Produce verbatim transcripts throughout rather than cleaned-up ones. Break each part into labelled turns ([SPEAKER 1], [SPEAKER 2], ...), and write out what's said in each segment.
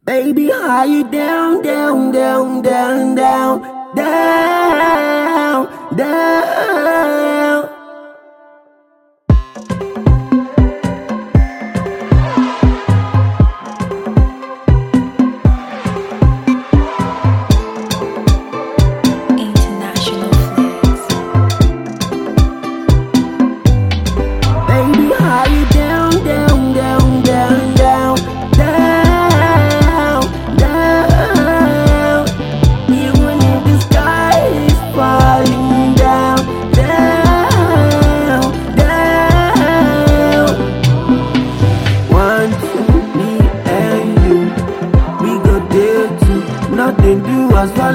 [SPEAKER 1] Baby, how you down, down, down, down, down, down, down.
[SPEAKER 2] International flex.
[SPEAKER 1] Baby, how you down, down, down, down, down, down, down. Even if the sky is falling down, down, down. One, two, me and you, we go there too. Nothing do us for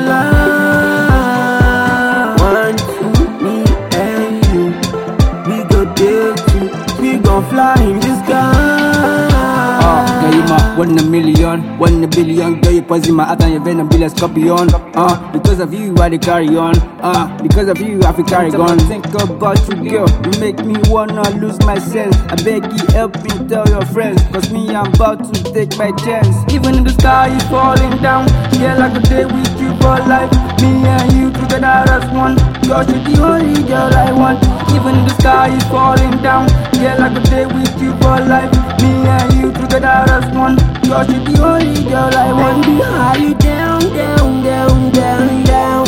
[SPEAKER 1] love. One, two, me and you, we go there too. We gon' fly in the sky.
[SPEAKER 3] Uh, girl, you my one in a million, one in a billion. Girl, you poison my heart and your venom be like scorpion. Uh, because of you, I dey carry on. Uh, because of you, I feel carry on. Think about you, girl. You make me wanna lose my sense. I beg you, help me tell your friends. Cause me, I'm about to take my chance. Even if the sky is falling down, girl, I could stay with you for life. Me and you together as one. Girl, you're the only girl I want. Even if the sky is falling down, girl, I could stay with you for life. Me and you together as one. Girl, you're the only girl I want.
[SPEAKER 1] Baby, how you down, down, down, down, down,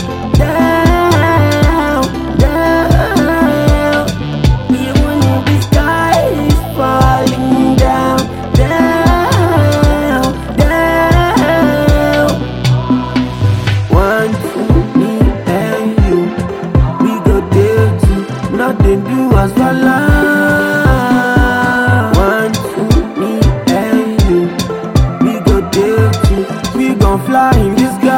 [SPEAKER 1] down, down. Even if the sky is falling down, down, down. One, two, me and you, we go there too. Nothing do us for love. One, two, me and you, we go there too. We gon' fly in the sky.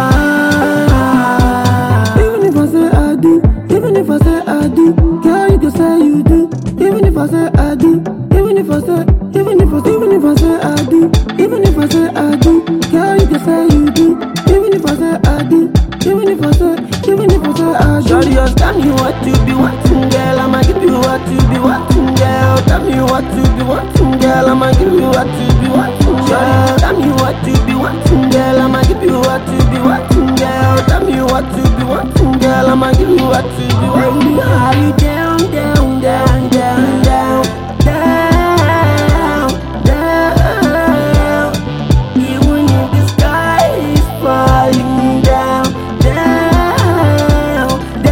[SPEAKER 1] Even if I say I do, even if I say I do, girl, you can say you do. Even if I say I do, even if I say, even if I, even if I say I do, even if I say I do, girl, you can say you do. Even if I say I do, even if I say, even if I say I do. Shawty, just tell me what you be wanting, girl. I'ma give you what you be wanting, girl. Tell me what you be wanting, girl. I'ma give you what you be wanting, girl. Tell me what you be wanting, girl. I'ma give you what you be wanting, girl. Tell me what you be wanting, girl. I'ma give you what you be wanting. Baby, how you down, down, down, down, down, down, down. Even if the sky is falling down, down,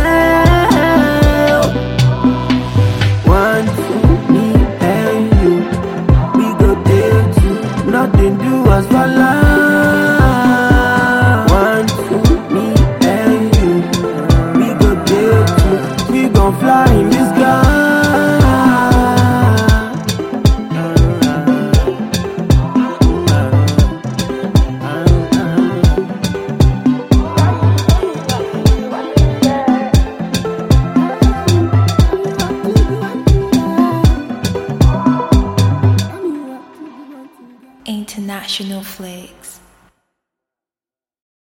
[SPEAKER 1] down. One, two, me and you, we go there too. Nothing do us for love. One, two, me and you, we go there too. We gon' fly in the sky.
[SPEAKER 2] International flex.